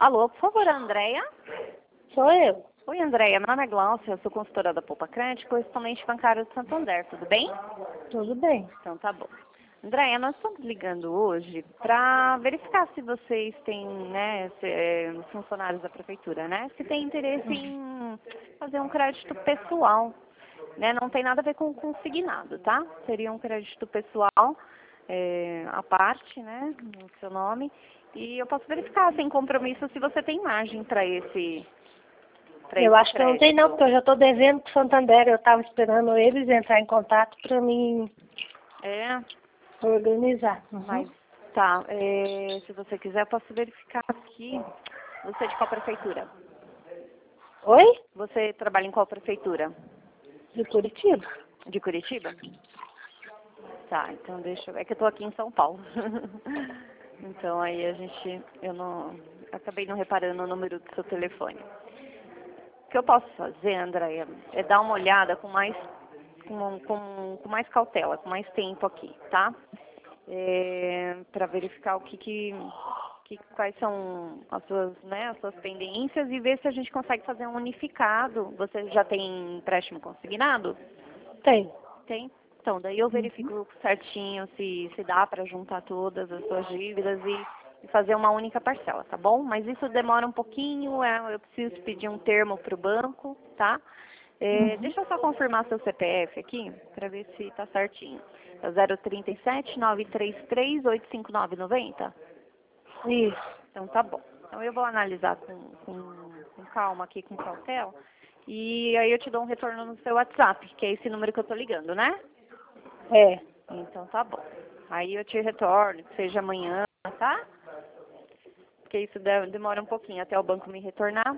Alô, por favor, Andréia? Sou eu. Oi, Andréia. Meu nome é Glaucia, eu sou consultora da Poupa Crédito, correspondente bancário de Santander. Tudo bem? Tudo bem. Então tá bom. Andréia, nós estamos ligando hoje para verificar se vocês têm, né, os funcionários da prefeitura, né, se tem interesse em fazer um crédito pessoal, né, não tem nada a ver com consignado, tá? Seria um crédito pessoal, à parte, né, no seu nome, e eu posso verificar sem compromisso se você tem margem para esse Eu acho que eu não tenho não, crédito. porque eu já estou devendo para o Santander. Eu estava esperando eles entrar em contato para mim É, organizar. mas tá, se você quiser eu posso verificar aqui. Você é de qual prefeitura? Oi? Você trabalha em qual prefeitura? De Curitiba. De Curitiba? Tá, então deixa eu ver. É que eu tô aqui em São Paulo. Então aí eu acabei não reparando o número do seu telefone. O que eu posso fazer, Andréia, é dar uma olhada com mais cautela, com mais tempo aqui, tá? Para verificar quais são as suas pendências e ver se a gente consegue fazer um unificado. Você já tem empréstimo consignado? Tem. Tem? Então, daí eu verifico certinho se dá para juntar todas as suas dívidas e fazer uma única parcela, tá bom? Mas isso demora um pouquinho, eu preciso pedir um termo para o banco, tá? Deixa eu só confirmar seu CPF aqui, para ver se tá certinho. É 037 933 859 90? Isso. Então tá bom. Então eu vou analisar com calma aqui, com cautela, e aí eu te dou um retorno no seu WhatsApp, que é esse número que eu tô ligando, né? É. Então tá bom. Aí eu te retorno, que seja amanhã, tá? Porque isso demora um pouquinho até o banco me retornar.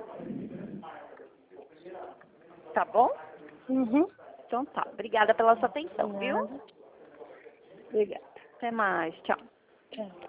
Tá bom? Uhum. Então tá. Obrigada pela sua atenção, viu? Nada. Obrigada. Até mais. Tchau. Tchau.